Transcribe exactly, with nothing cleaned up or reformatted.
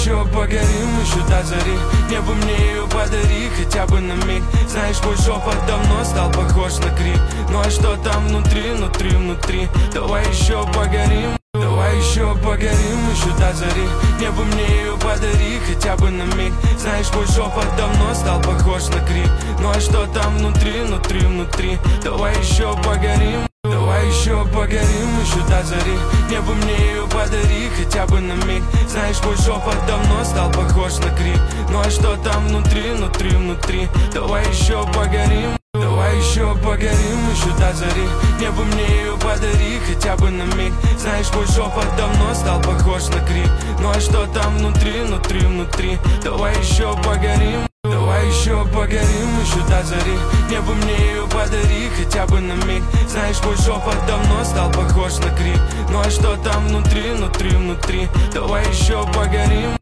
еще погорим, еще до зари. Небо мне ее подари, хотя бы на миг. Знаешь, мой шепот давно стал похож на крик. Ну а что там внутри, внутри, внутри? Давай еще погорим, давай еще погорим, еще до зари. Небо мне ее подари, хотя бы на миг. Знаешь, мой шепот давно стал похож на крик. Ну а что там внутри, внутри, внутри? Давай еще погорим, давай еще погорим, еще до зари. Небо мне ее подари, хотя бы на миг. Знаешь, мой шепот давно стал похож на крик. Ну а что там внутри, внутри, внутри? Давай еще погорим, давай еще погорим, еще до зари. Небо мне ее подари, хотя бы на миг. Знаешь, мой шепот давно стал похож на крик. Ну а что там внутри, внутри, внутри? Давай еще погорим, давай еще погорим, еще до зари. Небо мне ее подари, хотя бы на миг. Знаешь, мой шепот давно стал похож на крик. Ну а что там внутри, внутри, внутри? Давай еще погорим.